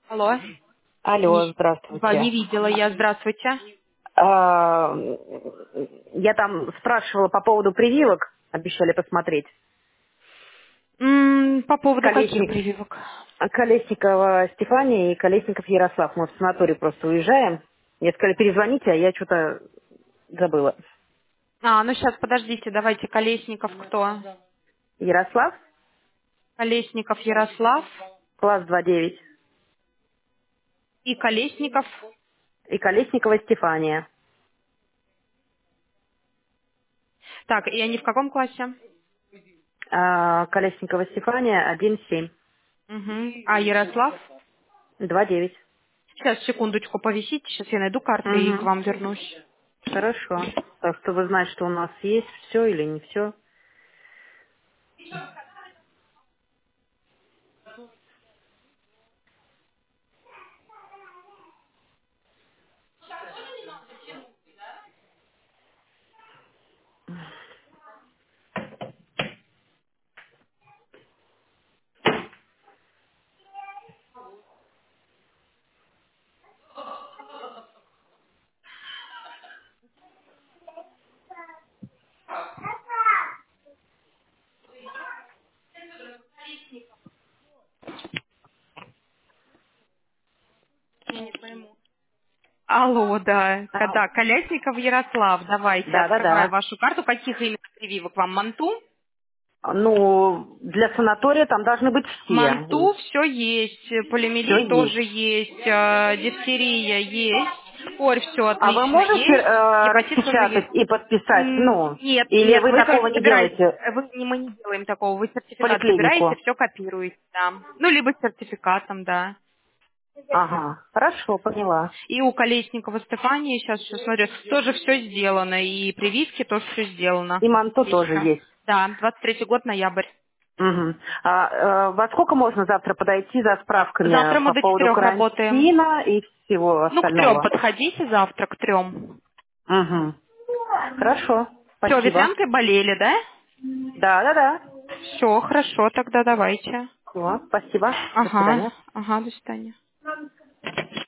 Алло. Алло, Да, не здравствуйте. видела я. Здравствуйте. А, Я там спрашивала по поводу прививок, обещали посмотреть. По поводу каких Колесник, прививок? Колесникова Стефания и Колесников Ярослав. Мы в санаторий просто уезжаем. Мне сказали, перезвоните, а я что-то забыла. Ну сейчас, подождите, давайте. Колесников кто? Ярослав, Колесников Ярослав класс 2.9. и Колесников. И Колесникова Стефания. Так, и они в каком классе? Колесникова Стефания 1.7. Угу. А Ярослав? 2.9. Сейчас, секундочку, повисите. Сейчас я найду карты и к Угу. вам вернусь. Хорошо. Так что вы знаете, что у нас есть все или не все. Я не пойму. Алло, да. Да, Колесников Ярослав. Давайте, открываю Да-да-да. вашу карту. Каких именно прививок вам? Манту? Ну, для санатория там должны быть все. Манту все есть, Все полиомиелит тоже есть. есть, дифтерия есть, корь все А вы отлично можете есть, гепатит тоже есть. распечатать и подписать? Ну, Нет, или нет, вы вы такого только не забираете, делаете мы не делаем такого, вы в сертификат забираете, поликлинику? все копируете, да. Ну, либо с сертификатом, да. Ага, хорошо, поняла. И у Колесникова Стефании, сейчас еще смотрю, тоже все сделано, и прививки тоже все сделано. И манто тоже Отлично. есть. Да, 23-й год, ноябрь. Мгм. Во сколько можно завтра подойти за Завтра справками мы по до поводу 4 работаем. карантина и всего Ну, к 3 остального? подходите завтра, к 3. Угу. Хорошо, Все, спасибо. ветрянкой болели, да? Да-да-да. Все, хорошо, тогда давайте. Всё, спасибо. До Ага, свидания. ага, до свидания.